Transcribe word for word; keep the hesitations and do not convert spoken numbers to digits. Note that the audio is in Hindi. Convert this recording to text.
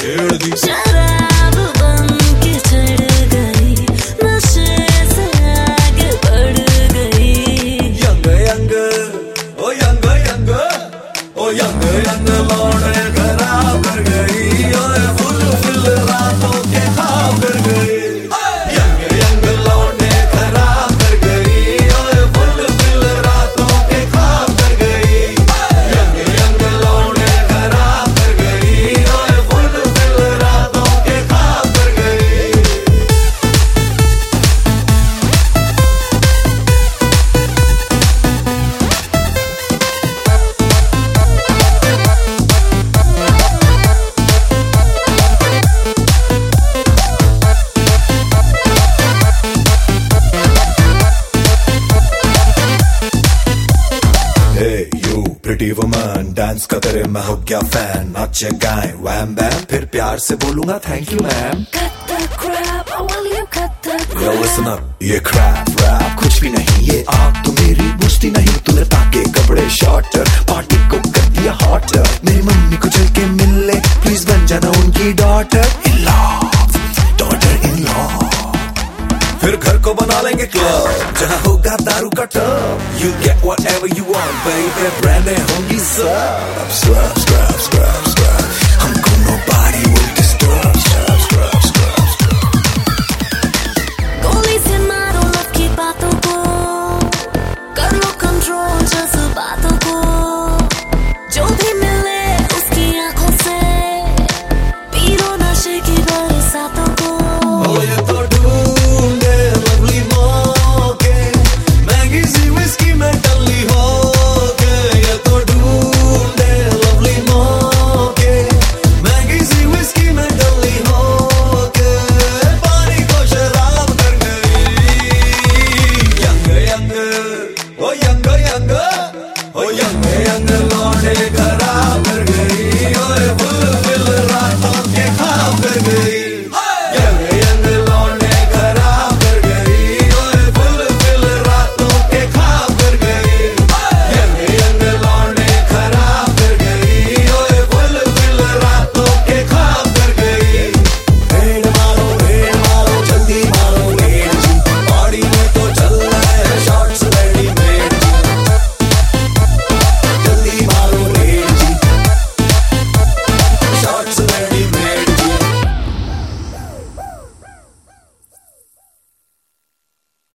छेड़ दी। शराब बन के चढ़ गई, नशे से आगे बढ़ गई। यंग यंग ओ यंग यंग ओ यंग यंग लौटे खराब कर गई, ओए फुल फुल रातों के ख्वाब कर गई। यंग यंग लौटे खराब कर गई, ओए फुल फुल रातों के ख्वाब कर गई। यंग यंग लौटे खराब कर गई, ओए फुल फुल रातों के ख्वाब कर गई। Hey you pretty woman, dance का तेरे मैं हो गया फैन। नाचे गाएं वैम बैम, फिर प्यार से बोलूंगा thank you ma'am. Cut the crap, I want you cut the crap. Yo listen up, ये crap rap कुछ भी नहीं, ये आग तो मेरी बुझती नहीं। तूने ताके कपड़े शॉर्टर, पार्टी को कर दिया हॉटर। मेरी मम्मी को चल के मिल ले, प्लीज बन जाना उनकी daughter in law, daughter in law. फिर घर को बना लेंगे क्लब, जहाँ होगा दारू का tub. You get whatever you want, baby, ब्रांडें होंगी सब। Scrub, scrub, scrub,